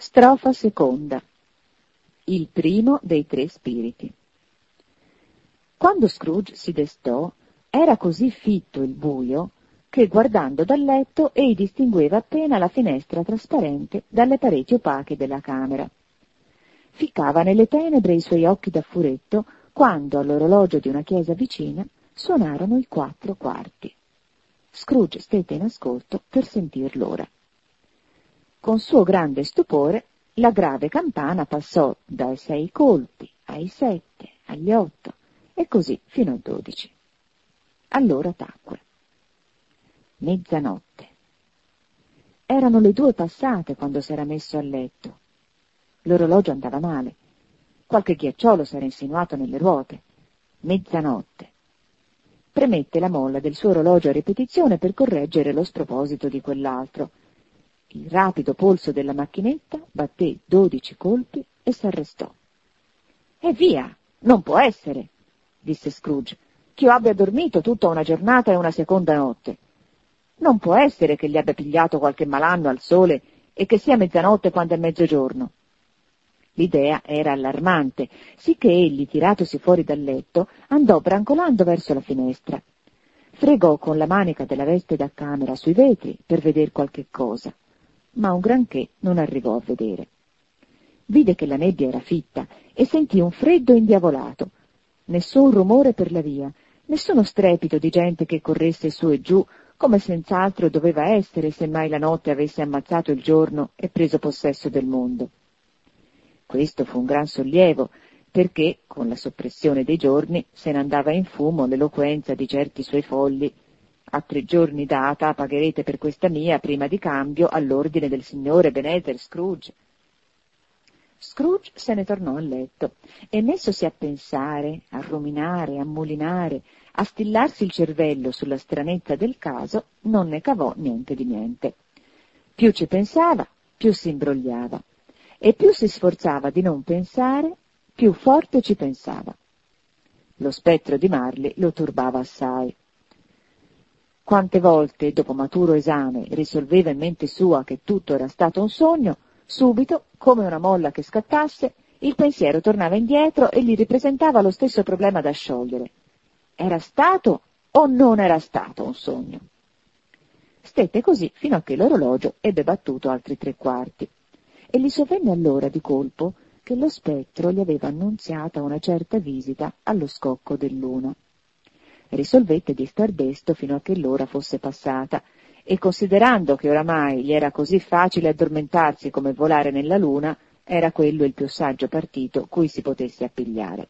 Strofa seconda. Il primo dei tre spiriti. Quando Scrooge si destò, era così fitto il buio che, guardando dal letto, ei distingueva appena la finestra trasparente dalle pareti opache della camera. Ficcava nelle tenebre i suoi occhi da furetto quando, all'orologio di una chiesa vicina, suonarono i 4 quarti. Scrooge stette in ascolto per sentir l'ora. Con suo grande stupore, la grave campana passò dai 6 colpi ai 7, agli 8 e così fino a 12. Allora tacque. Mezzanotte. Erano le 2 passate quando s'era messo a letto. L'orologio andava male. Qualche ghiacciolo s'era insinuato nelle ruote. Mezzanotte. Premette la molla del suo orologio a ripetizione per correggere lo sproposito di quell'altro. Il rapido polso della macchinetta batté 12 colpi e s'arrestò. «E via! Non può essere!» disse Scrooge, «che io abbia dormito tutta una giornata e una seconda notte. Non può essere che gli abbia pigliato qualche malanno al sole e che sia mezzanotte quando è mezzogiorno». L'idea era allarmante, sicché egli, tiratosi fuori dal letto, andò brancolando verso la finestra. Fregò con la manica della veste da camera sui vetri per veder qualche cosa, ma un granché non arrivò a vedere. Vide che la nebbia era fitta e sentì un freddo indiavolato. Nessun rumore per la via, nessuno strepito di gente che corresse su e giù, come senz'altro doveva essere se mai la notte avesse ammazzato il giorno e preso possesso del mondo. Questo fu un gran sollievo, perché, con la soppressione dei giorni, se ne andava in fumo l'eloquenza di certi suoi folli. «A 3 giorni data pagherete per questa mia prima di cambio all'ordine del signore Ebenezer Scrooge». Scrooge se ne tornò a letto e, messosi a pensare, a ruminare, a mulinare, a stillarsi il cervello sulla stranezza del caso, non ne cavò niente di niente. Più ci pensava, più si imbrogliava, e più si sforzava di non pensare, più forte ci pensava. Lo spettro di Marley lo turbava assai. Quante volte, dopo maturo esame, risolveva in mente sua che tutto era stato un sogno, subito, come una molla che scattasse, il pensiero tornava indietro e gli ripresentava lo stesso problema da sciogliere. Era stato o non era stato un sogno? Stette così fino a che l'orologio ebbe battuto altri 3 quarti, e gli sovvenne allora di colpo che lo spettro gli aveva annunziata una certa visita allo scocco del luna. Risolvette di star desto fino a che l'ora fosse passata, e considerando che oramai gli era così facile addormentarsi come volare nella luna, era quello il più saggio partito cui si potesse appigliare.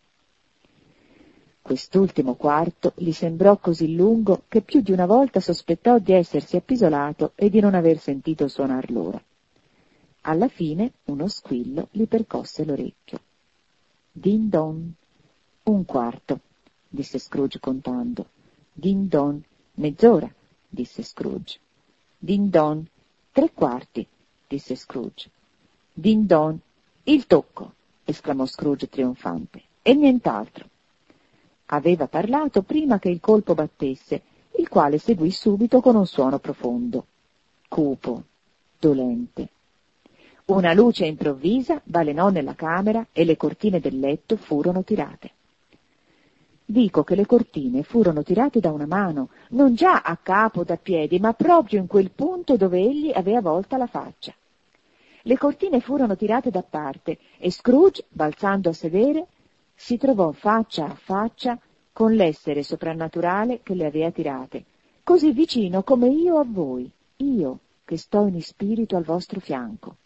Quest'ultimo quarto gli sembrò così lungo che più di una volta sospettò di essersi appisolato e di non aver sentito suonar l'ora. Alla fine uno squillo gli percosse l'orecchio. «Din don, 1 quarto», disse Scrooge contando. «Din don, mezz'ora», disse Scrooge. «Din don, 3 quarti», disse Scrooge. «Din don, il tocco», esclamò Scrooge trionfante, «e nient'altro». Aveva parlato prima che il colpo battesse, il quale seguì subito con un suono profondo, cupo, dolente. Una luce improvvisa balenò nella camera e le cortine del letto furono tirate. Dico che le cortine furono tirate da una mano, non già a capo da piedi, ma proprio in quel punto dove egli aveva volta la faccia. Le cortine furono tirate da parte e Scrooge, balzando a sedere, si trovò faccia a faccia con l'essere soprannaturale che le aveva tirate, così vicino come io a voi, io che sto in spirito al vostro fianco.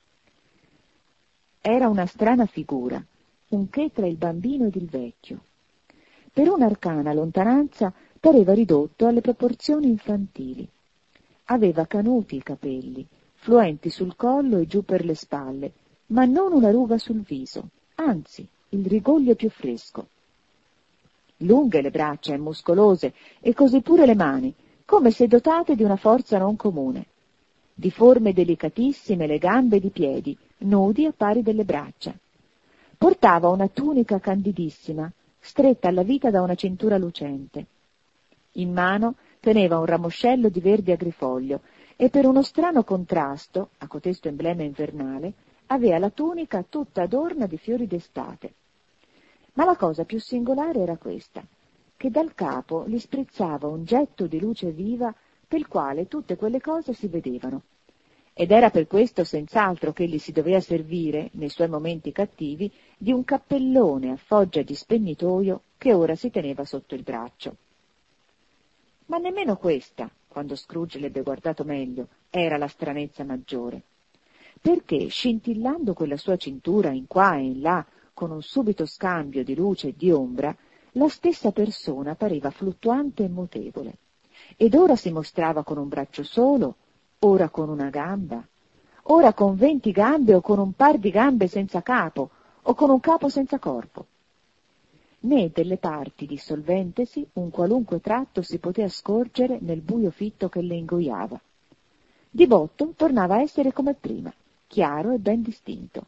Era una strana figura, un che tra il bambino ed il vecchio. Per un'arcana lontananza pareva ridotto alle proporzioni infantili. Aveva canuti i capelli, fluenti sul collo e giù per le spalle, ma non una ruga sul viso, anzi, il rigoglio più fresco. Lunghe le braccia e muscolose, e così pure le mani, come se dotate di una forza non comune. Di forme delicatissime le gambe ed i piedi, nudi a pari delle braccia. Portava una tunica candidissima, stretta alla vita da una cintura lucente. In mano teneva un ramoscello di verde agrifoglio e per uno strano contrasto, a cotesto emblema invernale, Aveva la tunica tutta adorna di fiori d'estate. Ma la cosa più singolare era questa, che dal capo gli sprizzava un getto di luce viva pel quale tutte quelle cose si vedevano. Ed era per questo senz'altro che egli si doveva servire, nei suoi momenti cattivi, di un cappellone a foggia di spegnitoio che ora si teneva sotto il braccio. Ma nemmeno questa, quando Scrooge l'ebbe guardato meglio, era la stranezza maggiore, perché scintillando quella sua cintura in qua e in là, con un subito scambio di luce e di ombra, la stessa persona pareva fluttuante e mutevole, ed ora si mostrava con un braccio solo, ora con una gamba, ora con 20 gambe o con un par di gambe senza capo, o con un capo senza corpo. Né delle parti dissolventesi un qualunque tratto si potea scorgere nel buio fitto che le ingoiava. Di botto tornava a essere come prima, chiaro e ben distinto.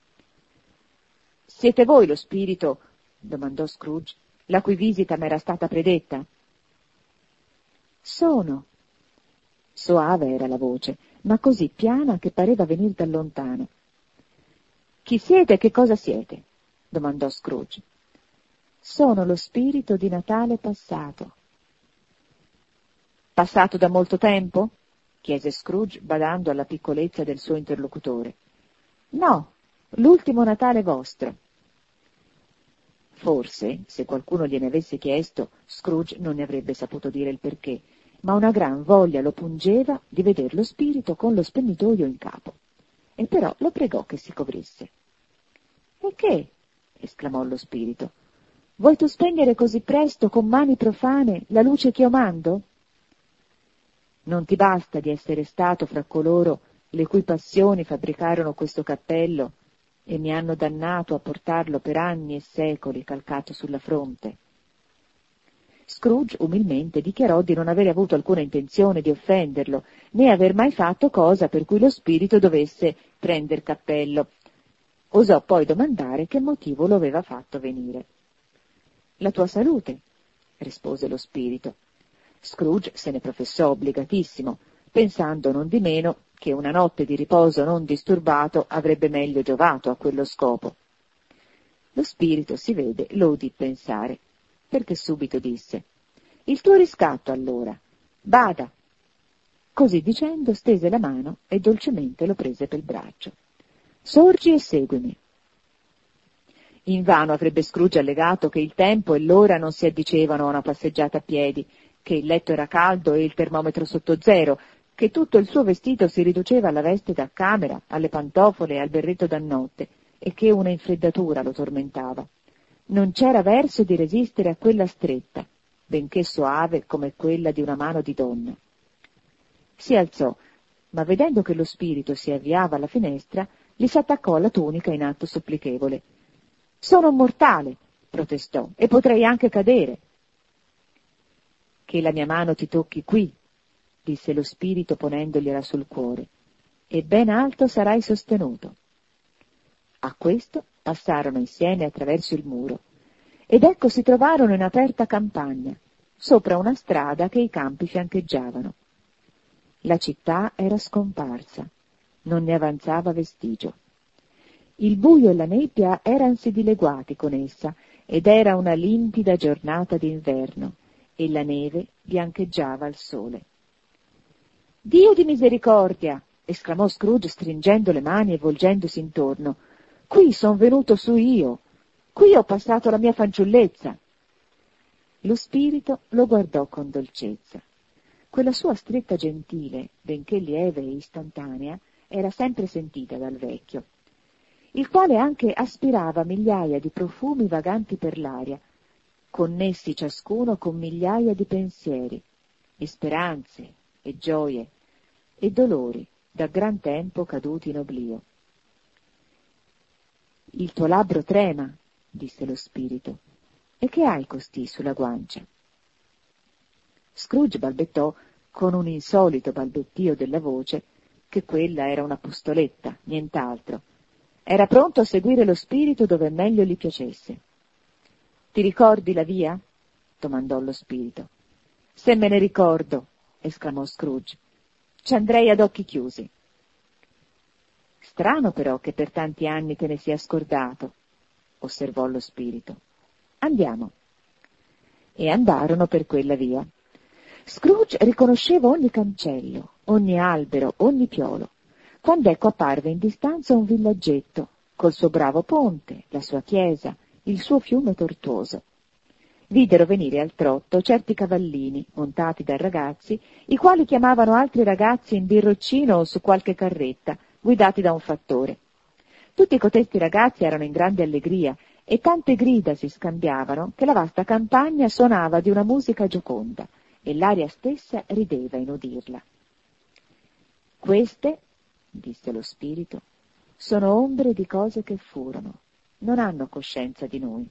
«Siete voi lo spirito?» domandò Scrooge, «la cui visita m'era stata predetta?» «Sono». Soave era la voce, ma così piana che pareva venir da lontano. «Chi siete e che cosa siete?» domandò Scrooge. «Sono lo spirito di Natale passato». «Passato da molto tempo?» chiese Scrooge, badando alla piccolezza del suo interlocutore. «No, l'ultimo Natale vostro». Forse, se qualcuno gliene avesse chiesto, Scrooge non ne avrebbe saputo dire il perché, ma una gran voglia lo pungeva di veder lo spirito con lo spegnitoio in capo. E però lo pregò che si coprisse. «E che?» esclamò lo spirito. «Vuoi tu spegnere così presto, con mani profane, la luce che io mando?» «Non ti basta di essere stato fra coloro le cui passioni fabbricarono questo cappello e mi hanno dannato a portarlo per anni e secoli calcato sulla fronte?» Scrooge umilmente dichiarò di non avere avuto alcuna intenzione di offenderlo, né aver mai fatto cosa per cui lo spirito dovesse prender cappello. Osò poi domandare che motivo lo aveva fatto venire. «La tua salute», rispose lo spirito. Scrooge se ne professò obbligatissimo, pensando non di meno che una notte di riposo non disturbato avrebbe meglio giovato a quello scopo. Lo spirito, si vede, lo udì pensare, perché subito disse: «Il tuo riscatto, allora. Bada!» Così dicendo stese la mano e dolcemente lo prese pel braccio. «Sorgi e seguimi». Invano avrebbe Scrooge allegato che il tempo e l'ora non si addicevano a una passeggiata a piedi, che il letto era caldo e il termometro sotto zero, che tutto il suo vestito si riduceva alla veste da camera, alle pantofole e al berretto da notte, e che una infreddatura lo tormentava. Non c'era verso di resistere a quella stretta, benché soave come quella di una mano di donna. Si alzò, ma vedendo che lo spirito si avviava alla finestra, gli s'attaccò alla tunica in atto supplichevole. «Sono un mortale», protestò, «e potrei anche cadere». «Che la mia mano ti tocchi qui», disse lo spirito ponendogliela sul cuore, «e ben alto sarai sostenuto». A questo passarono insieme attraverso il muro, ed ecco si trovarono in aperta campagna, sopra una strada che i campi fiancheggiavano. La città era scomparsa, non ne avanzava vestigio. Il buio e la nebbia eransi dileguati con essa, ed era una limpida giornata d'inverno, e la neve biancheggiava al sole. «Dio di misericordia!» esclamò Scrooge stringendo le mani e volgendosi intorno. «Qui son venuto su io! Qui ho passato la mia fanciullezza!» Lo spirito lo guardò con dolcezza. Quella sua stretta gentile, benché lieve e istantanea, era sempre sentita dal vecchio, il quale anche aspirava migliaia di profumi vaganti per l'aria, connessi ciascuno con migliaia di pensieri, e speranze, e gioie, e dolori da gran tempo caduti in oblio. «Il tuo labbro trema», disse lo spirito, «e che hai costì sulla guancia?» Scrooge balbettò con un insolito balbettio della voce che quella era una pustoletta, nient'altro. Era pronto a seguire lo spirito dove meglio gli piacesse. «Ti ricordi la via?» domandò lo spirito. «Se me ne ricordo», esclamò Scrooge, «ci andrei ad occhi chiusi». Strano però che per tanti anni te ne sia scordato, osservò lo spirito. Andiamo. E andarono per quella via. Scrooge riconosceva ogni cancello, ogni albero, ogni piolo, quando ecco apparve in distanza un villaggetto, col suo bravo ponte, la sua chiesa, il suo fiume tortuoso. Videro venire al trotto certi cavallini, montati da ragazzi, i quali chiamavano altri ragazzi in birroccino o su qualche carretta, guidati da un fattore. Tutti cotesti ragazzi erano in grande allegria, e tante grida si scambiavano che la vasta campagna suonava di una musica gioconda, e l'aria stessa rideva in udirla. Queste, disse lo spirito, sono ombre di cose che furono, non hanno coscienza di noi.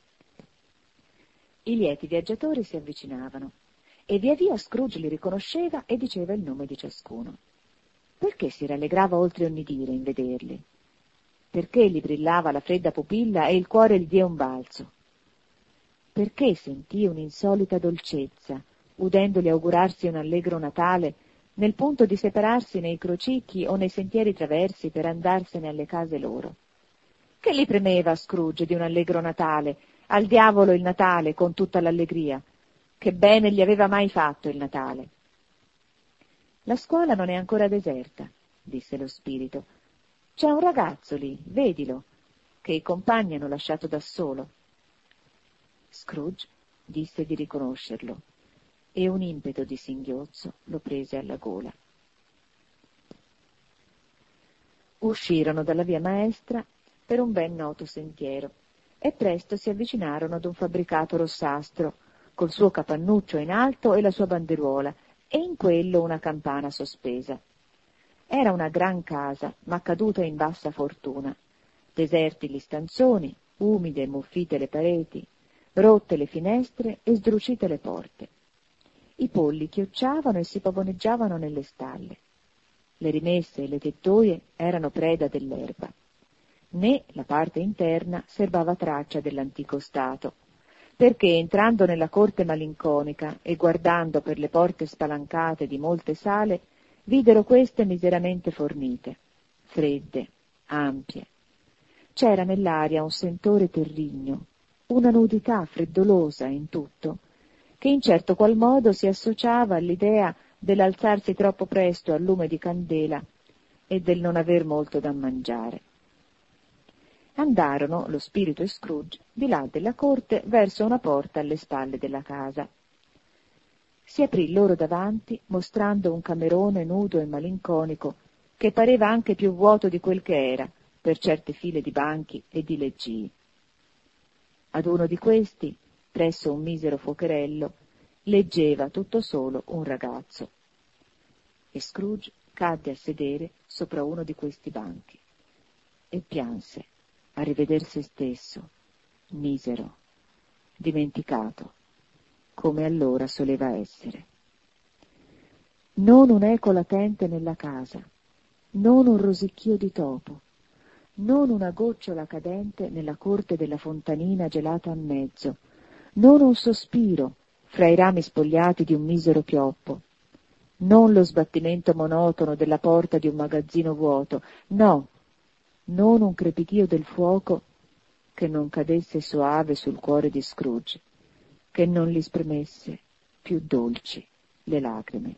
I lieti viaggiatori si avvicinavano, e via via Scrooge li riconosceva e diceva il nome di ciascuno. Perché si rallegrava oltre ogni dire in vederli? Perché gli brillava la fredda pupilla e il cuore gli diè un balzo? Perché sentì un'insolita dolcezza, udendoli augurarsi un allegro Natale, nel punto di separarsi nei crocicchi o nei sentieri traversi per andarsene alle case loro? Che gli premeva Scrooge di un allegro Natale? Al diavolo il Natale con tutta l'allegria. Che bene gli aveva mai fatto il Natale? La scuola non è ancora deserta, disse lo spirito. C'è un ragazzo lì, vedilo, che i compagni hanno lasciato da solo. Scrooge disse di riconoscerlo, e un impeto di singhiozzo lo prese alla gola. Uscirono dalla via maestra per un ben noto sentiero e presto si avvicinarono ad un fabbricato rossastro, col suo capannuccio in alto e la sua banderuola, e in quello una campana sospesa. Era una gran casa, ma caduta in bassa fortuna. Deserti gli stanzoni, umide e muffite le pareti, rotte le finestre e sdrucite le porte. I polli chiocciavano e si pavoneggiavano nelle stalle. Le rimesse e le tettoie erano preda dell'erba. Né la parte interna serbava traccia dell'antico stato, perché entrando nella corte malinconica e guardando per le porte spalancate di molte sale, videro queste miseramente fornite, fredde, ampie. C'era nell'aria un sentore terrigno, una nudità freddolosa in tutto, che in certo qual modo si associava all'idea dell'alzarsi troppo presto al lume di candela e del non aver molto da mangiare. Andarono, lo spirito e Scrooge, di là della corte verso una porta alle spalle della casa. Si aprì loro davanti, mostrando un camerone nudo e malinconico, che pareva anche più vuoto di quel che era, per certe file di banchi e di leggii. Ad uno di questi, presso un misero fuocherello, leggeva tutto solo un ragazzo. E Scrooge cadde a sedere sopra uno di questi banchi e pianse a rivedere se stesso, misero, dimenticato, come allora soleva essere. Non un'eco latente nella casa, non un rosicchio di topo, non una gocciola cadente nella corte della fontanina gelata a mezzo, non un sospiro fra i rami spogliati di un misero pioppo, non lo sbattimento monotono della porta di un magazzino vuoto, no, non un crepitio del fuoco che non cadesse soave sul cuore di Scrooge, che non gli spremesse più dolci le lacrime.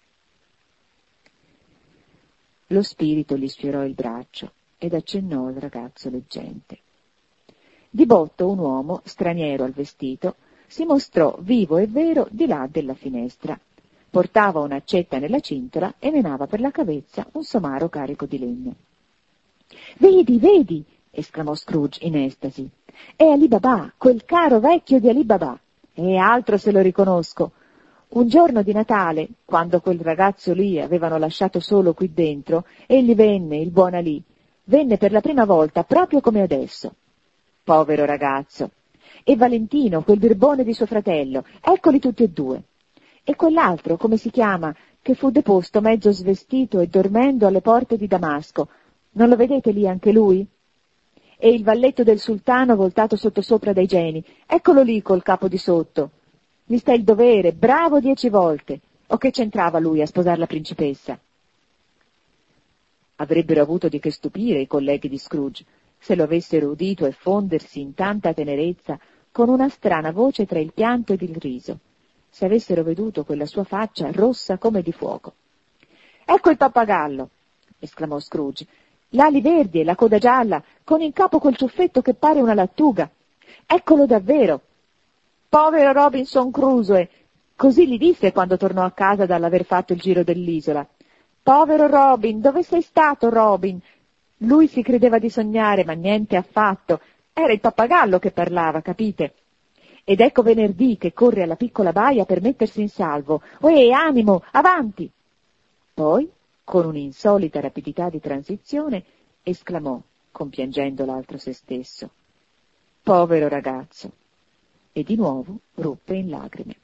Lo spirito gli sfiorò il braccio ed accennò al ragazzo leggente. Di botto un uomo, straniero al vestito, si mostrò vivo e vero di là della finestra. Portava un'accetta nella cintola e menava per la cavezza un somaro carico di legno. «Vedi, vedi!» esclamò Scrooge in estasi. «È Ali Baba, quel caro vecchio di Ali Baba! E altro se lo riconosco! Un giorno di Natale, quando quel ragazzo lì avevano lasciato solo qui dentro, egli venne, il buon Ali, venne per la prima volta proprio come adesso. Povero ragazzo! E Valentino, quel birbone di suo fratello, eccoli tutti e due. E quell'altro, come si chiama, che fu deposto mezzo svestito e dormendo alle porte di Damasco, non lo vedete lì anche lui? E il valletto del sultano voltato sottosopra dai geni, eccolo lì col capo di sotto. Gli sta il dovere, bravo 10 volte. O che c'entrava lui a sposare la principessa?» Avrebbero avuto di che stupire i colleghi di Scrooge se lo avessero udito effondersi in tanta tenerezza con una strana voce tra il pianto ed il riso, se avessero veduto quella sua faccia rossa come di fuoco. «Ecco il pappagallo!» esclamò Scrooge. «L'ali verdi e la coda gialla, con in capo quel ciuffetto che pare una lattuga. Eccolo davvero! Povero Robinson Crusoe!» Così gli disse quando tornò a casa dall'aver fatto il giro dell'isola. «Povero Robin, dove sei stato, Robin?» Lui si credeva di sognare, ma niente affatto. Era il pappagallo che parlava, capite? Ed ecco Venerdì che corre alla piccola baia per mettersi in salvo. «Uè, animo, avanti!» Poi, con un'insolita rapidità di transizione, esclamò, compiangendo l'altro se stesso: «Povero ragazzo!» E di nuovo ruppe in lagrime.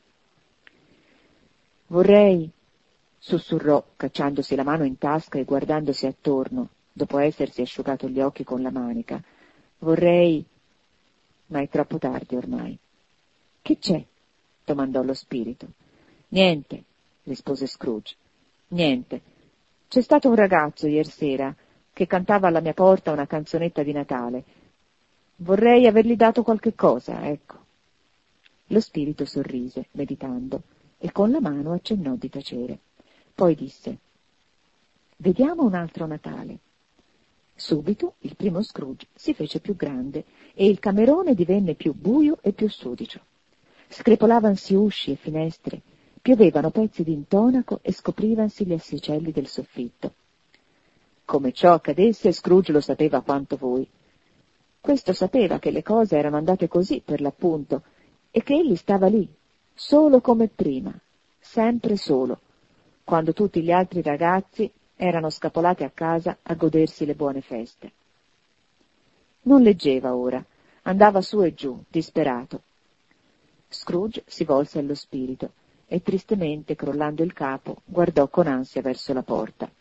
«Vorrei», sussurrò, cacciandosi la mano in tasca e guardandosi attorno, dopo essersi asciugato gli occhi con la manica, «vorrei, ma è troppo tardi ormai». «Che c'è?» domandò lo spirito. «Niente», rispose Scrooge. «Niente. C'è stato un ragazzo iersera che cantava alla mia porta una canzonetta di Natale. Vorrei avergli dato qualche cosa, ecco». Lo spirito sorrise, meditando, e con la mano accennò di tacere. Poi disse: «Vediamo un altro Natale». Subito il primo Scrooge si fece più grande e il camerone divenne più buio e più sudicio. Screpolavansi usci e finestre, piovevano pezzi d'intonaco e scoprivansi gli assicelli del soffitto. Come ciò accadesse, Scrooge lo sapeva quanto voi. Questo sapeva che le cose erano andate così per l'appunto e che egli stava lì, solo come prima, sempre solo, quando tutti gli altri ragazzi erano scapolati a casa a godersi le buone feste. Non leggeva ora, andava su e giù, disperato. Scrooge si volse allo spirito e tristemente, crollando il capo, guardò con ansia verso la porta.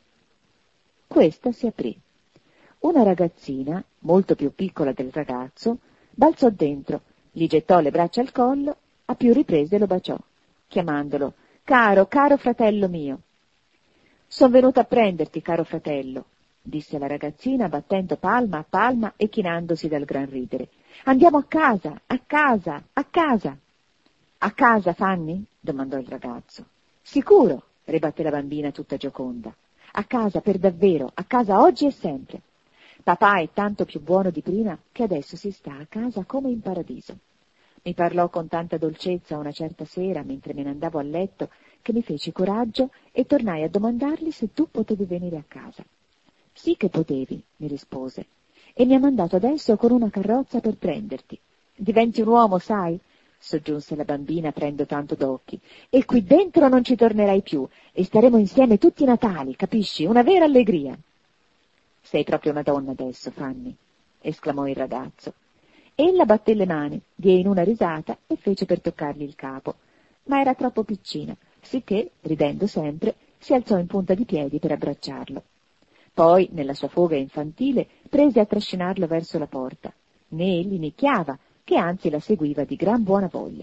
Questa si aprì. Una ragazzina, molto più piccola del ragazzo, balzò dentro, gli gettò le braccia al collo, a più riprese lo baciò, chiamandolo: «Caro, caro fratello mio!» «Son venuta a prenderti, caro fratello», disse la ragazzina, battendo palma a palma e chinandosi dal gran ridere. «Andiamo a casa, a casa, a casa!» «A casa, Fanny?» domandò il ragazzo. «Sicuro», ribatté la bambina tutta gioconda. «A casa, per davvero, a casa oggi e sempre. Papà è tanto più buono di prima che adesso si sta a casa come in paradiso. Mi parlò con tanta dolcezza una certa sera, mentre me ne andavo a letto, che mi feci coraggio e tornai a domandargli se tu potevi venire a casa. Sì che potevi, mi rispose, e mi ha mandato adesso con una carrozza per prenderti. Diventi un uomo, sai?» soggiunse la bambina aprendo tanto d'occhi. «E qui dentro non ci tornerai più, e staremo insieme tutti i Natali, capisci? Una vera allegria!» «Sei proprio una donna adesso, Fanny», esclamò il ragazzo. Ella batté le mani, diè in una risata e fece per toccargli il capo, ma era troppo piccina, sicché, ridendo sempre, si alzò in punta di piedi per abbracciarlo. Poi, nella sua foga infantile, prese a trascinarlo verso la porta. Né egli nicchiava, che anzi la seguiva di gran buona voglia.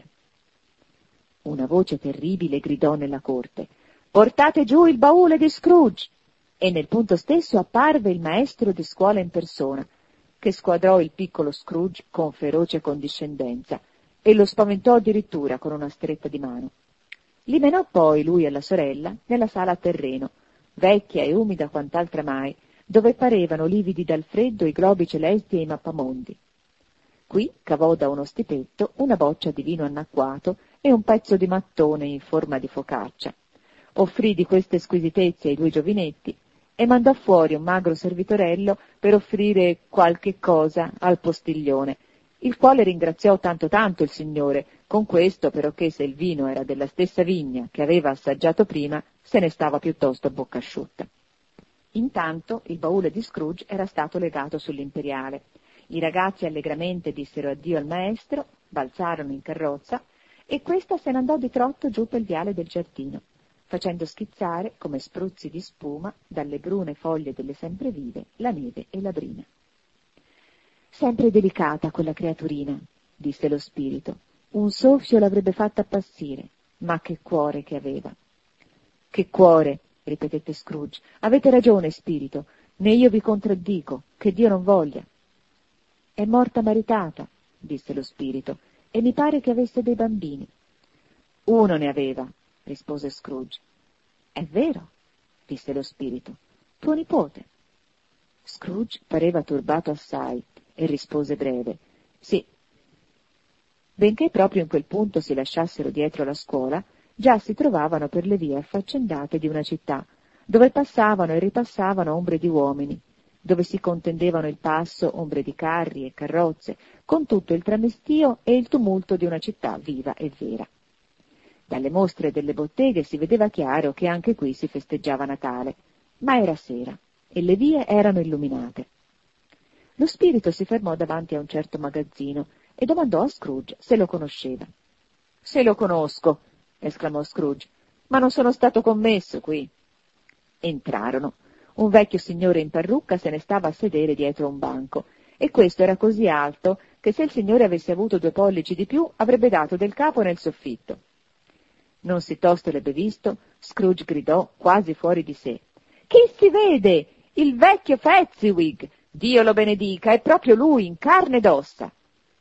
Una voce terribile gridò nella corte: «Portate giù il baule di Scrooge!» E nel punto stesso apparve il maestro di scuola in persona, che squadrò il piccolo Scrooge con feroce condiscendenza e lo spaventò addirittura con una stretta di mano. Li menò poi, lui e la sorella, nella sala a terreno, vecchia e umida quant'altra mai, dove parevano lividi dal freddo i globi celesti e i mappamondi. Qui cavò da uno stipetto una boccia di vino annacquato e un pezzo di mattone in forma di focaccia. Offrì di queste squisitezze ai due giovinetti e mandò fuori un magro servitorello per offrire qualche cosa al postiglione, il quale ringraziò tanto tanto il signore, con questo perché se il vino era della stessa vigna che aveva assaggiato prima, se ne stava piuttosto a bocca asciutta. Intanto il baule di Scrooge era stato legato sull'imperiale. I ragazzi allegramente dissero addio al maestro, balzarono in carrozza e questa se ne andò di trotto giù pel viale del giardino, facendo schizzare, come spruzzi di spuma, dalle brune foglie delle semprevive, la neve e la brina. «Sempre delicata quella creaturina», disse lo spirito. «Un soffio l'avrebbe fatta appassire, ma che cuore che aveva!» «Che cuore!» ripetette Scrooge. Avete ragione, spirito, né io vi contraddico, che Dio non voglia. È morta maritata, disse lo spirito, e mi pare che avesse dei bambini. Uno ne aveva, rispose Scrooge. È vero, disse lo spirito, tuo nipote. Scrooge pareva turbato assai e rispose breve, sì. Benché proprio in quel punto si lasciassero dietro la scuola, già si trovavano per le vie affaccendate di una città, dove passavano e ripassavano ombre di uomini, dove si contendevano il passo ombre di carri e carrozze, con tutto il tramestio e il tumulto di una città viva e vera. Dalle mostre delle botteghe si vedeva chiaro che anche qui si festeggiava Natale, ma era sera e le vie erano illuminate. Lo spirito si fermò davanti a un certo magazzino e domandò a Scrooge se lo conosceva. «Se lo conosco», esclamò Scrooge, «ma non sono stato commesso qui». Entrarono. Un vecchio signore in parrucca se ne stava a sedere dietro un banco, e questo era così alto che se il signore avesse avuto 2 pollici di più avrebbe dato del capo nel soffitto. Non si tosto l'ebbe visto, Scrooge gridò, quasi fuori di sé. «Chi si vede? Il vecchio Fezziwig! Dio lo benedica, è proprio lui, in carne ed ossa!»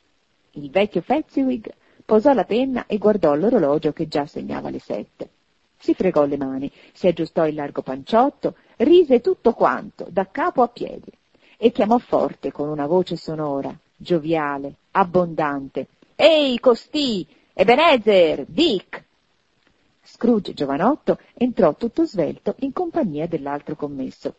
Il vecchio Fezziwig posò la penna e guardò l'orologio che già segnava le 7. Si fregò le mani, si aggiustò il largo panciotto, rise tutto quanto, da capo a piedi, e chiamò forte con una voce sonora, gioviale, abbondante. «Ehi, costì! Ebenezer! Dick!» Scrooge, giovanotto, entrò tutto svelto in compagnia dell'altro commesso.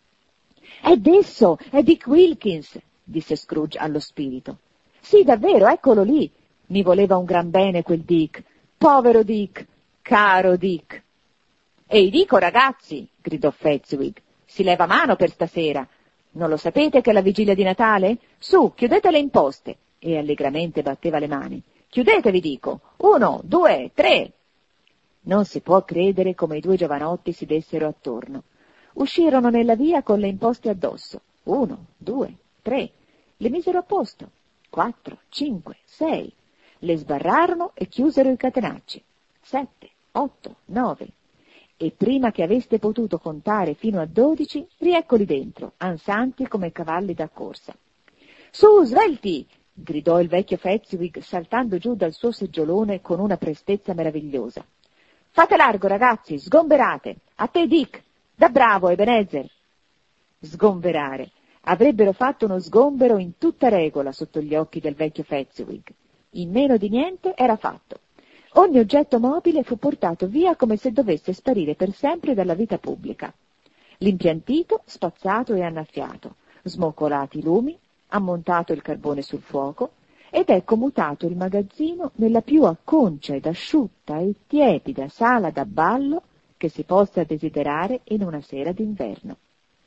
«Ed esso, è Dick Wilkins!» disse Scrooge allo spirito. «Sì, davvero, eccolo lì! Mi voleva un gran bene quel Dick! Povero Dick! Caro Dick!» «Ehi, dico, ragazzi!» gridò Fezziwig. «Si leva mano per stasera! Non lo sapete che è la vigilia di Natale? Su, chiudete le imposte!» E allegramente batteva le mani. «Chiudete, vi dico! 1, 2, 3!» Non si può credere come i 2 giovanotti si dessero attorno. Uscirono nella via con le imposte addosso. 1, 2, 3. Le misero a posto. 4, 5, 6. Le sbarrarono e chiusero i catenacci. 7, 8, 9. E prima che aveste potuto contare fino a 12, rieccoli dentro, ansanti come cavalli da corsa. «Su, svelti!» gridò il vecchio Fezziwig, saltando giù dal suo seggiolone con una prestezza meravigliosa. «Fate largo, ragazzi, sgomberate! A te, Dick! Da bravo, Ebenezer!» Sgomberare. Avrebbero fatto uno sgombero in tutta regola sotto gli occhi del vecchio Fezziwig. In meno di niente era fatto. Ogni oggetto mobile fu portato via come se dovesse sparire per sempre dalla vita pubblica. L'impiantito spazzato e annaffiato, smoccolati i lumi, ammontato il carbone sul fuoco, ed ecco mutato il magazzino nella più acconcia ed asciutta e tiepida sala da ballo che si possa desiderare in una sera d'inverno.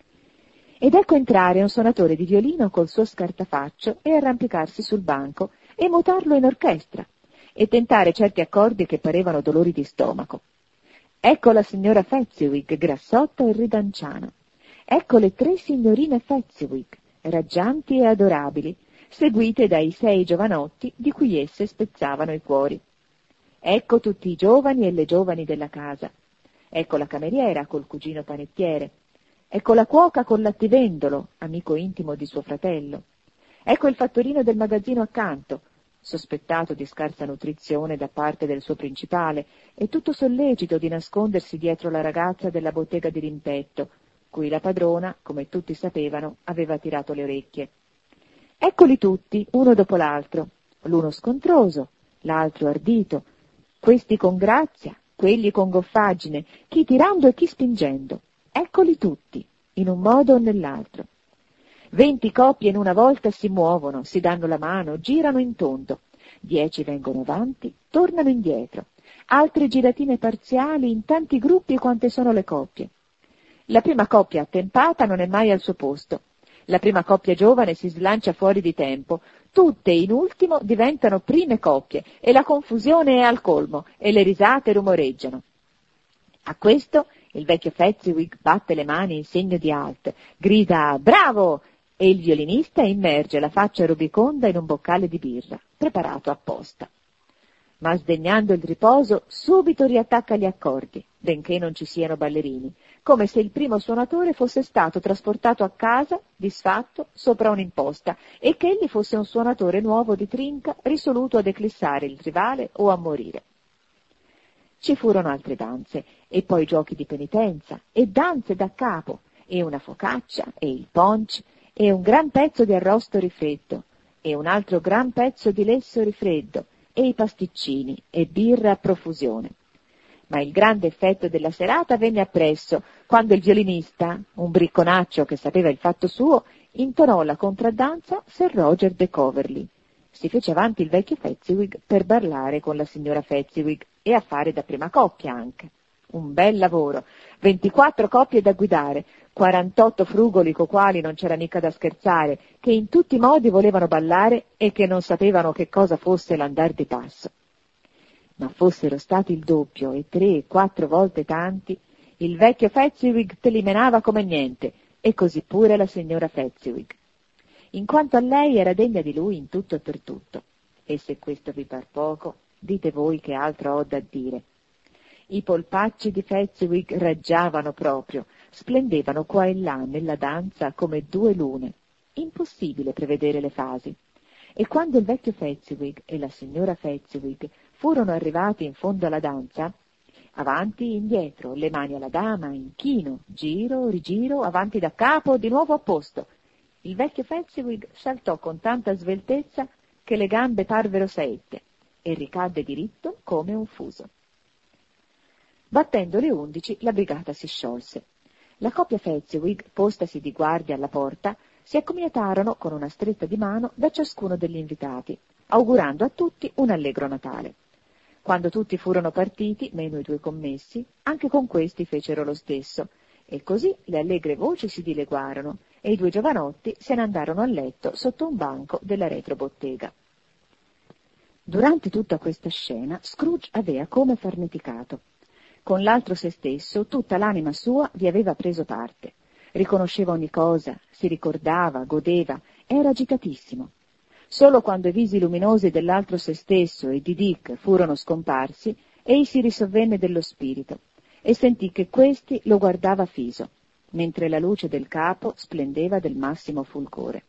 Ed ecco entrare un suonatore di violino col suo scartafaccio e arrampicarsi sul banco e mutarlo in orchestra e tentare certi accordi che parevano dolori di stomaco. Ecco la signora Fezziwig, grassotta e ridanciana. Ecco le 3 signorine Fezziwig, raggianti e adorabili, seguite dai 6 giovanotti di cui esse spezzavano i cuori. Ecco tutti i giovani e le giovani della casa. Ecco la cameriera col cugino panettiere. Ecco la cuoca col lattivendolo, amico intimo di suo fratello. Ecco il fattorino del magazzino accanto, sospettato di scarsa nutrizione da parte del suo principale e tutto sollecito di nascondersi dietro la ragazza della bottega di rimpetto, cui la padrona, come tutti sapevano, aveva tirato le orecchie. Eccoli tutti, uno dopo l'altro, l'uno scontroso, l'altro ardito, questi con grazia, quelli con goffaggine, chi tirando e chi spingendo. Eccoli tutti, in un modo o nell'altro. 20 coppie in una volta si muovono, si danno la mano, girano in tondo. 10 vengono avanti, tornano indietro. Altre giratine parziali in tanti gruppi quante sono le coppie. La prima coppia attempata non è mai al suo posto. La prima coppia giovane si slancia fuori di tempo. Tutte in ultimo diventano prime coppie e la confusione è al colmo e le risate rumoreggiano. A questo il vecchio Fezziwig batte le mani in segno di halt, grida «Bravo!» e il violinista immerge la faccia rubiconda in un boccale di birra, preparato apposta. Ma sdegnando il riposo, subito riattacca gli accordi, benché non ci siano ballerini, come se il primo suonatore fosse stato trasportato a casa, disfatto, sopra un'imposta, e che egli fosse un suonatore nuovo di trinca, risoluto ad eclissare il rivale o a morire. Ci furono altre danze, e poi giochi di penitenza, e danze da capo, e una focaccia, e il punch, e un gran pezzo di arrosto rifreddo, e un altro gran pezzo di lesso rifreddo, e i pasticcini, e birra a profusione. Ma il grande effetto della serata venne appresso, quando il violinista, un bricconaccio che sapeva il fatto suo, intonò la contraddanza Sir Roger de Coverley. Si fece avanti il vecchio Fezziwig per ballare con la signora Fezziwig e a fare da prima coppia anche. Un bel lavoro, 24 coppie da guidare, 48 frugoli co' quali non c'era mica da scherzare, che in tutti i modi volevano ballare e che non sapevano che cosa fosse l'andar di passo. Ma fossero stati il doppio e 3 e 4 volte tanti, il vecchio Fezziwig te li menava come niente, e così pure la signora Fezziwig. In quanto a lei era degna di lui in tutto e per tutto, e se questo vi par poco, dite voi che altro ho da dire. I polpacci di Fezziwig raggiavano proprio, splendevano qua e là nella danza come 2 lune. Impossibile prevedere le fasi. E quando il vecchio Fezziwig e la signora Fezziwig furono arrivati in fondo alla danza, avanti, indietro, le mani alla dama, inchino, giro, rigiro, avanti da capo, di nuovo a posto. Il vecchio Fezziwig saltò con tanta sveltezza che le gambe parvero saette e ricadde diritto come un fuso. Battendo le 11, la brigata si sciolse. La coppia Fezziwig, postasi di guardia alla porta, si accomiatarono con una stretta di mano da ciascuno degli invitati, augurando a tutti un allegro Natale. Quando tutti furono partiti, meno i 2 commessi, anche con questi fecero lo stesso, e così le allegre voci si dileguarono, e i 2 giovanotti se ne andarono a letto sotto un banco della retrobottega. Durante tutta questa scena Scrooge avea come farneticato. Con l'altro se stesso tutta l'anima sua vi aveva preso parte. Riconosceva ogni cosa, si ricordava, godeva, era agitatissimo. Solo quando i visi luminosi dell'altro se stesso e di Dick furono scomparsi, ei si risovvenne dello spirito e sentì che questi lo guardava fiso, mentre la luce del capo splendeva del massimo fulgore.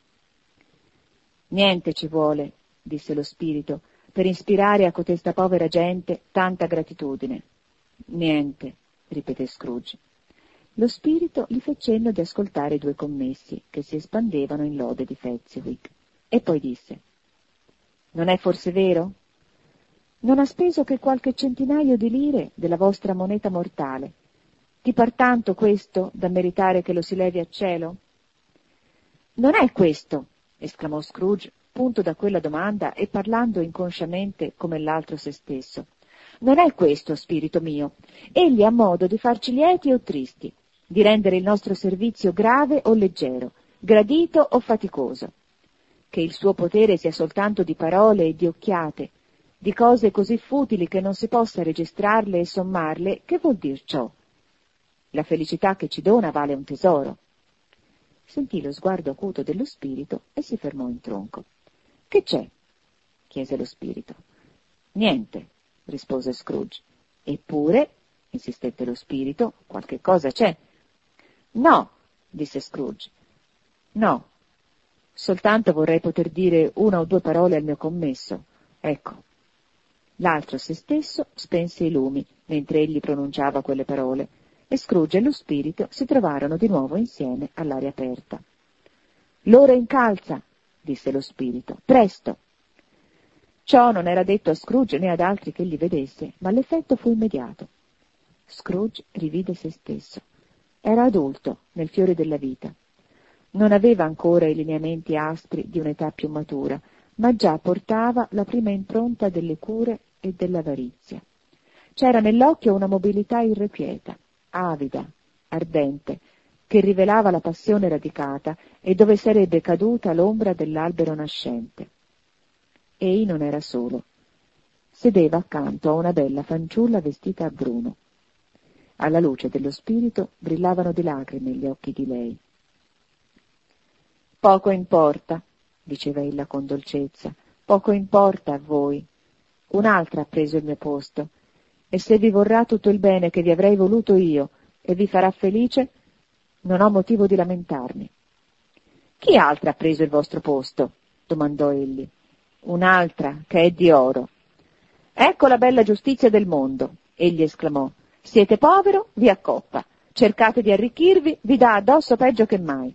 «Niente ci vuole», disse lo spirito, «per ispirare a cotesta povera gente tanta gratitudine». «Niente», ripeté Scrooge. Lo spirito gli fe cenno di ascoltare i 2 commessi, che si espandevano in lode di Fezziwig, e poi disse: «Non è forse vero? Non ha speso che qualche centinaio di lire della vostra moneta mortale. Ti par tanto questo da meritare che lo si levi a cielo?» «Non è questo», esclamò Scrooge, punto da quella domanda e parlando inconsciamente come l'altro se stesso. «Non è questo, spirito mio. Egli ha modo di farci lieti o tristi, di rendere il nostro servizio grave o leggero, gradito o faticoso. Che il suo potere sia soltanto di parole e di occhiate, di cose così futili che non si possa registrarle e sommarle, che vuol dir ciò? La felicità che ci dona vale un tesoro». Sentì lo sguardo acuto dello spirito e si fermò in tronco. «Che c'è?» chiese lo spirito. «Niente», rispose Scrooge. «Eppure», insistette lo spirito, «qualche cosa c'è». «No», disse Scrooge. «No, soltanto vorrei poter dire 1 o 2 parole al mio commesso. Ecco». L'altro se stesso spense i lumi mentre egli pronunciava quelle parole, e Scrooge e lo spirito si trovarono di nuovo insieme all'aria aperta. «L'ora incalza», disse lo spirito, «presto». Ciò non era detto a Scrooge né ad altri che egli vedesse, ma l'effetto fu immediato. Scrooge rivide se stesso. Era adulto, nel fiore della vita. Non aveva ancora i lineamenti aspri di un'età più matura, ma già portava la prima impronta delle cure e dell'avarizia. C'era nell'occhio una mobilità irrequieta, avida, ardente, che rivelava la passione radicata e dove sarebbe caduta l'ombra dell'albero nascente. Ei non era solo. Sedeva accanto a una bella fanciulla vestita a bruno. Alla luce dello spirito brillavano di lacrime gli occhi di lei. «Poco importa», diceva ella con dolcezza, «poco importa a voi. Un'altra ha preso il mio posto, e se vi vorrà tutto il bene che vi avrei voluto io, e vi farà felice, non ho motivo di lamentarmi. Chi altra ha preso il vostro posto? Domandò egli. Un'altra, che è di oro. Ecco la bella giustizia del mondo, egli esclamò. Siete povero, vi accoppa. Cercate di arricchirvi, vi dà addosso peggio che mai.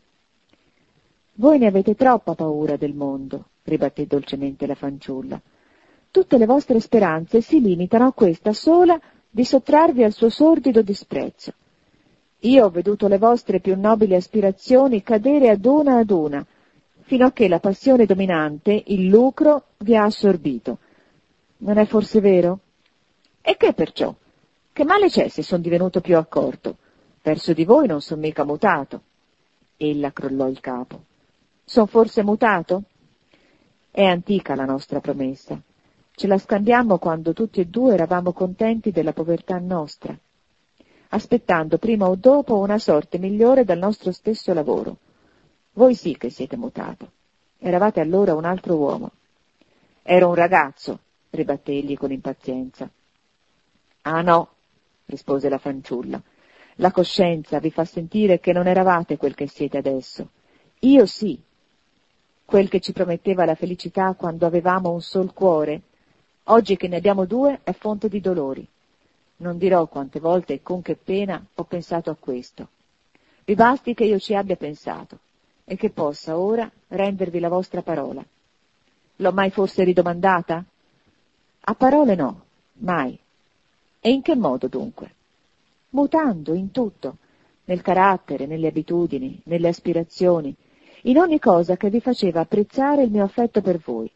Voi ne avete troppa paura del mondo, ribatté dolcemente la fanciulla. Tutte le vostre speranze si limitano a questa sola di sottrarvi al suo sordido disprezzo. Io ho veduto le vostre più nobili aspirazioni cadere ad una, fino a che la passione dominante, il lucro, vi ha assorbito. Non è forse vero? E che perciò? Che male c'è se son divenuto più accorto? Verso di voi non son mica mutato. Ella crollò il capo. Son forse mutato? È antica la nostra promessa. Ce la scambiammo quando tutti e due eravamo contenti della povertà nostra, aspettando prima o dopo una sorte migliore dal nostro stesso lavoro. Voi sì che siete mutato. Eravate allora un altro uomo. Ero un ragazzo, ribatté egli con impazienza. Ah no, rispose la fanciulla. La coscienza vi fa sentire che non eravate quel che siete adesso. Io sì. Quel che ci prometteva la felicità quando avevamo un sol cuore, oggi che ne abbiamo due è fonte di dolori. Non dirò quante volte e con che pena ho pensato a questo. Vi basti che io ci abbia pensato e che possa ora rendervi la vostra parola. L'ho mai forse ridomandata? A parole no, mai. E in che modo dunque? Mutando in tutto, nel carattere, nelle abitudini, nelle aspirazioni, in ogni cosa che vi faceva apprezzare il mio affetto per voi.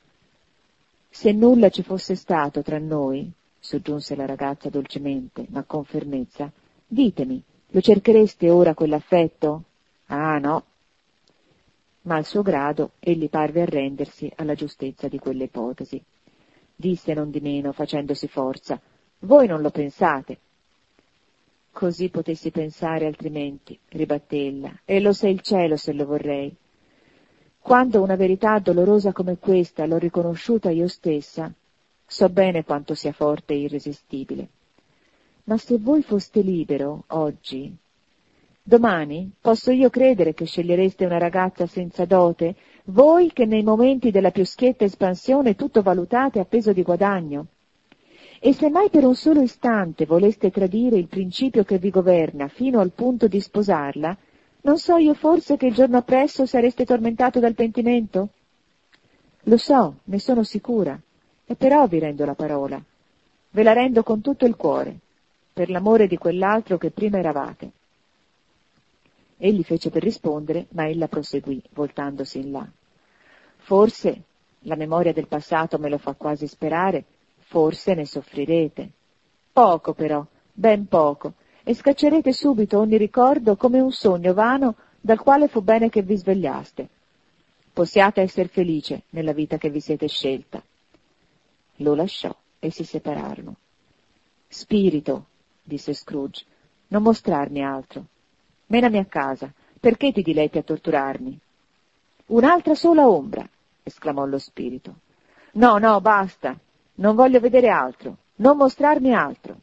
Se nulla ci fosse stato tra noi, soggiunse la ragazza dolcemente, ma con fermezza, ditemi, lo cerchereste ora quell'affetto? Ah, no. Ma al suo grado egli parve arrendersi alla giustezza di quelle ipotesi. Disse nondimeno, facendosi forza, voi non lo pensate. Così potessi pensare altrimenti, ribatté ella, e lo sa il cielo se lo vorrei. Quando una verità dolorosa come questa l'ho riconosciuta io stessa, so bene quanto sia forte e irresistibile. Ma se voi foste libero, oggi, domani, posso io credere che scegliereste una ragazza senza dote, voi che nei momenti della più schietta espansione tutto valutate a peso di guadagno? E se mai per un solo istante voleste tradire il principio che vi governa fino al punto di sposarla, non so io forse che il giorno appresso sareste tormentato dal pentimento? Lo so, ne sono sicura, e però vi rendo la parola. Ve la rendo con tutto il cuore, per l'amore di quell'altro che prima eravate. Egli fece per rispondere, ma ella proseguì, voltandosi in là. Forse, la memoria del passato me lo fa quasi sperare, forse ne soffrirete. Poco però, ben poco, e scaccerete subito ogni ricordo come un sogno vano dal quale fu bene che vi svegliaste. Possiate essere felice nella vita che vi siete scelta. Lo lasciò e si separarono. Spirito, disse Scrooge, non mostrarmi altro. Menami a casa, perché ti diletti a torturarmi? Un'altra sola ombra, esclamò lo spirito. No, no, basta, non voglio vedere altro, non mostrarmi altro.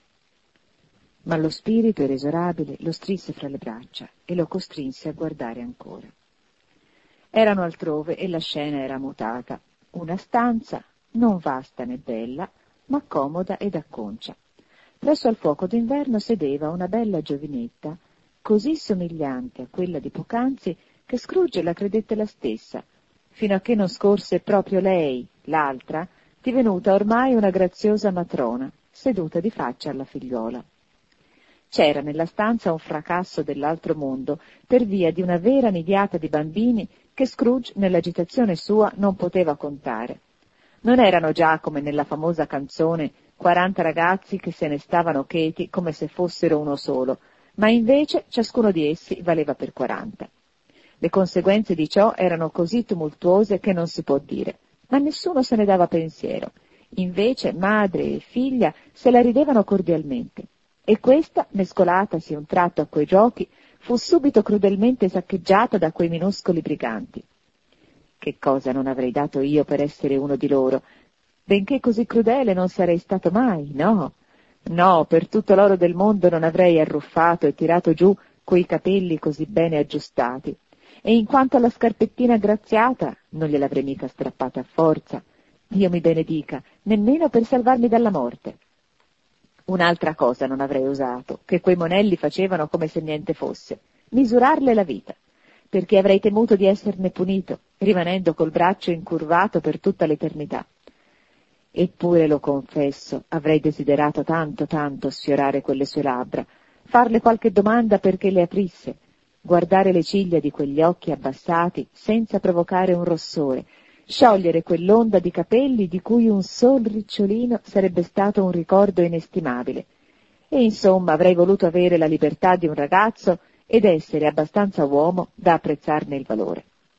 Ma lo spirito, inesorabile, lo strinse fra le braccia e lo costrinse a guardare ancora. Erano altrove e la scena era mutata. Una stanza, non vasta né bella, ma comoda ed acconcia. Presso al fuoco d'inverno sedeva una bella giovinetta, così somigliante a quella di poc'anzi che Scrooge la credette la stessa, fino a che non scorse proprio lei, l'altra, divenuta ormai una graziosa matrona, seduta di faccia alla figliuola. C'era nella stanza un fracasso dell'altro mondo per via di una vera nidiata di bambini che Scrooge, nell'agitazione sua, non poteva contare. Non erano già, come nella famosa canzone, 40 ragazzi che se ne stavano cheti come se fossero uno solo, ma invece ciascuno di essi valeva per 40. Le conseguenze di ciò erano così tumultuose che non si può dire, ma nessuno se ne dava pensiero. Invece madre e figlia se la ridevano cordialmente, e questa, mescolatasi un tratto a quei giochi, fu subito crudelmente saccheggiata da quei minuscoli briganti. Che cosa non avrei dato io per essere uno di loro? Benché così crudele non sarei stato mai, no. No, per tutto l'oro del mondo non avrei arruffato e tirato giù quei capelli così bene aggiustati, e in quanto alla scarpettina graziata, non gliel'avrei mica strappata a forza, Dio mi benedica, nemmeno per salvarmi dalla morte. Un'altra cosa non avrei usato, che quei monelli facevano come se niente fosse, misurarle la vita, perché avrei temuto di esserne punito, rimanendo col braccio incurvato per tutta l'eternità. Eppure, lo confesso, avrei desiderato tanto tanto sfiorare quelle sue labbra, farle qualche domanda perché le aprisse, guardare le ciglia di quegli occhi abbassati senza provocare un rossore, sciogliere quell'onda di capelli di cui un sol ricciolino sarebbe stato un ricordo inestimabile. E insomma avrei voluto avere la libertà di un ragazzo ed essere abbastanza uomo da apprezzarne il valore.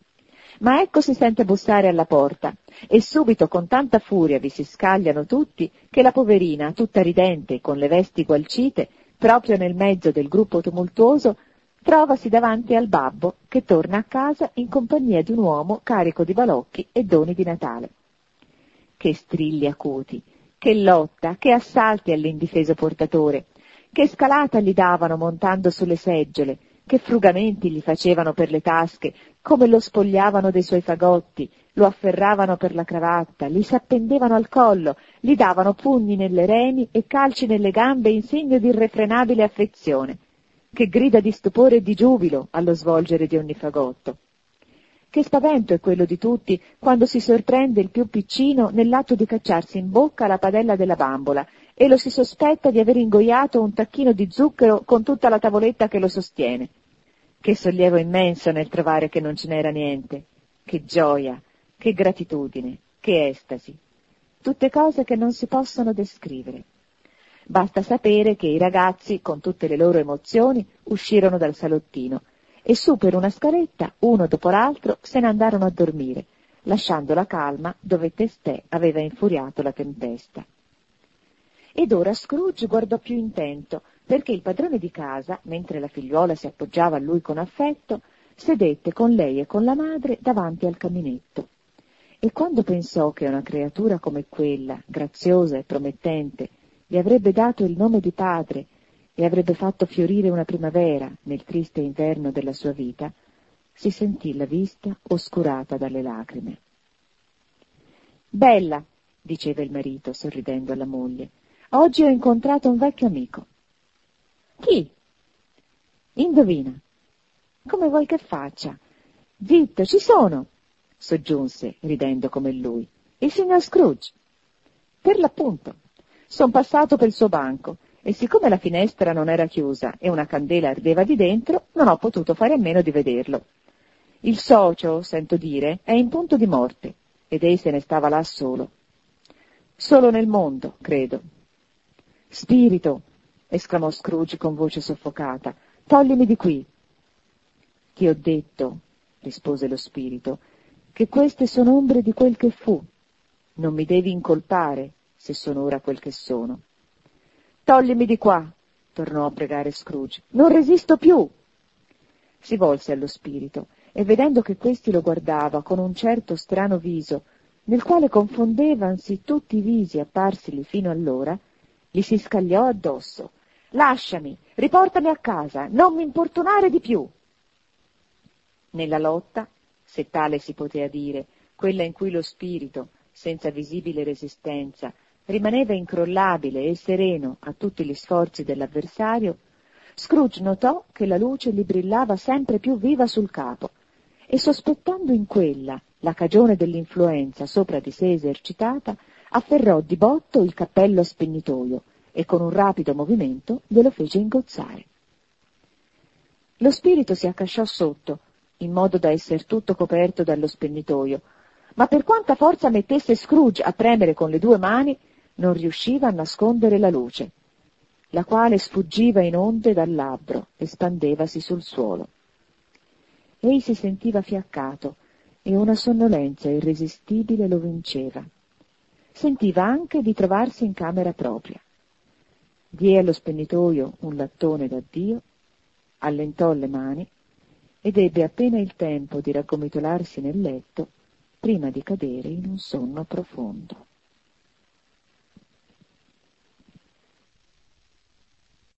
Ma ecco si sente bussare alla porta, e subito con tanta furia vi si scagliano tutti che la poverina, tutta ridente e con le vesti gualcite, proprio nel mezzo del gruppo tumultuoso, trovasi davanti al babbo che torna a casa in compagnia di un uomo carico di balocchi e doni di Natale. Che strilli acuti, che lotta, che assalti all'indifeso portatore, che scalata gli davano montando sulle seggiole, che frugamenti gli facevano per le tasche, come lo spogliavano dei suoi fagotti, lo afferravano per la cravatta, gli s'appendevano al collo, gli davano pugni nelle reni e calci nelle gambe in segno di irrefrenabile affezione. Che grida di stupore e di giubilo allo svolgere di ogni fagotto. Che spavento è quello di tutti quando si sorprende il più piccino nell'atto di cacciarsi in bocca la padella della bambola e lo si sospetta di aver ingoiato un tacchino di zucchero con tutta la tavoletta che lo sostiene. Che sollievo immenso nel trovare che non ce n'era niente. Che gioia, che gratitudine, che estasi. Tutte cose che non si possono descrivere. Basta sapere che i ragazzi, con tutte le loro emozioni, uscirono dal salottino e su per una scaletta, uno dopo l'altro, se ne andarono a dormire, lasciando la calma dove testè aveva infuriato la tempesta. Ed ora Scrooge guardò più intento, perché il padrone di casa, mentre la figliuola si appoggiava a lui con affetto, sedette con lei e con la madre davanti al caminetto. E quando pensò che una creatura come quella, graziosa e promettente, gli avrebbe dato il nome di padre e avrebbe fatto fiorire una primavera nel triste inverno della sua vita, si sentì la vista oscurata dalle lacrime. «Bella», diceva il marito, sorridendo alla moglie, «oggi ho incontrato un vecchio amico». «Chi?» «Indovina». «Come vuoi che faccia?» «Zitto, ci sono», soggiunse, ridendo come lui, «il signor Scrooge». «Per l'appunto. Son passato pel suo banco e siccome la finestra non era chiusa e una candela ardeva di dentro, non ho potuto fare a meno di vederlo. Il socio, sento dire, è in punto di morte ed ei se ne stava là solo. Solo nel mondo, credo». «Spirito», esclamò Scrooge con voce soffocata, «toglimi di qui». «Ti ho detto», rispose lo spirito, «che queste sono ombre di quel che fu. Non mi devi incolpare se sono ora quel che sono». «Toglimi di qua», tornò a pregare Scrooge, «non resisto più». Si volse allo spirito e vedendo che questi lo guardava con un certo strano viso, nel quale confondevansi tutti i visi apparsili fino allora, gli si scagliò addosso. «Lasciami, riportami a casa, non mi importunare di più». Nella lotta, se tale si potea dire, quella in cui lo spirito, senza visibile resistenza, rimaneva incrollabile e sereno a tutti gli sforzi dell'avversario, Scrooge notò che la luce gli brillava sempre più viva sul capo e, sospettando in quella la cagione dell'influenza sopra di sé esercitata, afferrò di botto il cappello a spegnitoio e con un rapido movimento glielo fece ingozzare. Lo spirito si accasciò sotto, in modo da esser tutto coperto dallo spegnitoio, ma per quanta forza mettesse Scrooge a premere con le due mani, non riusciva a nascondere la luce, la quale sfuggiva in onde dal labbro e spandevasi sul suolo. Ei si sentiva fiaccato e una sonnolenza irresistibile lo vinceva. Sentiva anche di trovarsi in camera propria. Diè allo spegnitoio un lattone d'addio, allentò le mani ed ebbe appena il tempo di raggomitolarsi nel letto prima di cadere in un sonno profondo.